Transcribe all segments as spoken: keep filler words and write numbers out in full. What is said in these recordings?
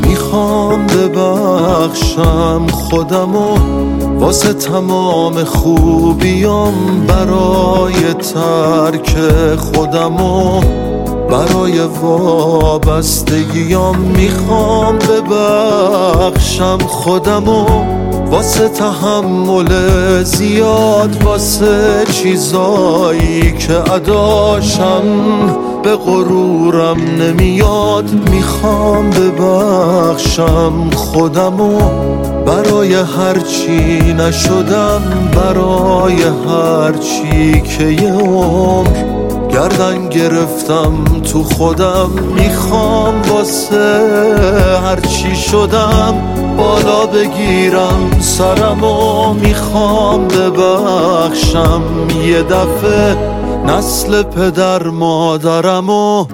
میخوام ببخشم خودمو واسه تمام خوبیام، برای ترک خودمو، برای وابستگیام. میخوام ببخشم خودمو واسه تحمل زیاد، واسه چیزایی که اداشم به غرورم نمیاد. میخوام ببخشم خودمو برای هرچی نشدم، برای هرچی که یه عمر گردن گرفتم تو خودم. میخوام واسه هرچی شدم بالا بگیرم سرمو. میخوام ببخشم یه دفعه نسل پدر مادرمو.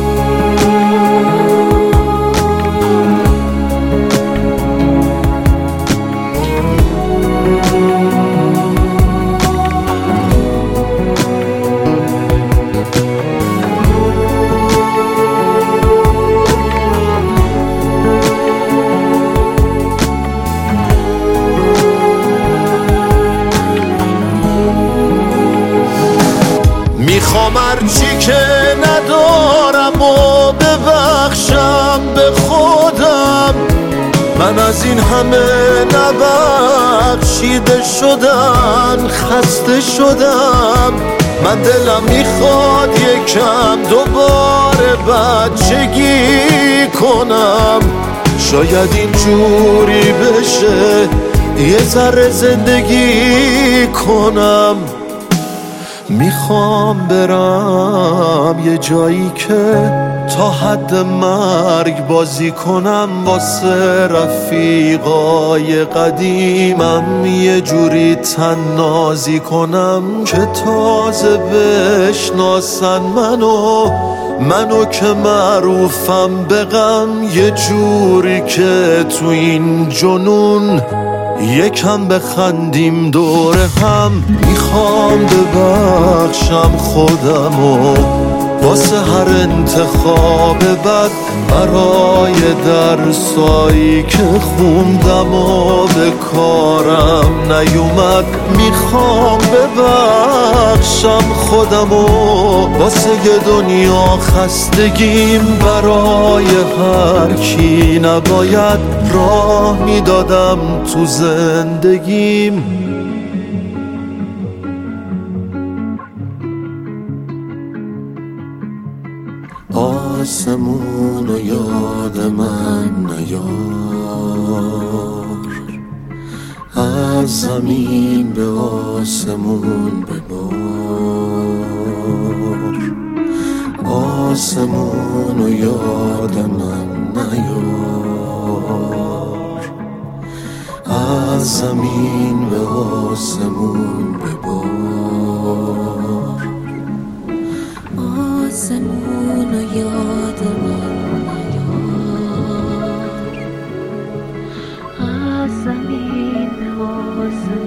میخوام هرچی که ندارم و ببخشم به خودم. من از این همه نبخشیده شدن خسته شدم. من دلم میخواد یکم دوباره بچگی کنم. شاید اینجوری بشه یه ذره زندگی کنم. میخوام برم یه جایی که تا حد مرگ بازی کنم، واسه رفیقای قدیمم یه جوری تنازی کنم که تازه بشناسن منو، منو که معروفم به غم. یه جوری که تو این جنون یکم بخندیم دور هم. میخوام ببخشم خودمو واسه هر انتخاب بد، برای درسایی که خوندم و به کارم نیومد. میخوام ببخشم خودمو واسه یه دنیا خستگیم، برای هر کی نباید راه میدادم تو زندگیم. آسمون و یاد من نیار، از زمین به آسمون ببار. آسمون و یاد من نیار، از زمین به آسمون ببار. آسمون و یاد من نیار، از زمین به آسمون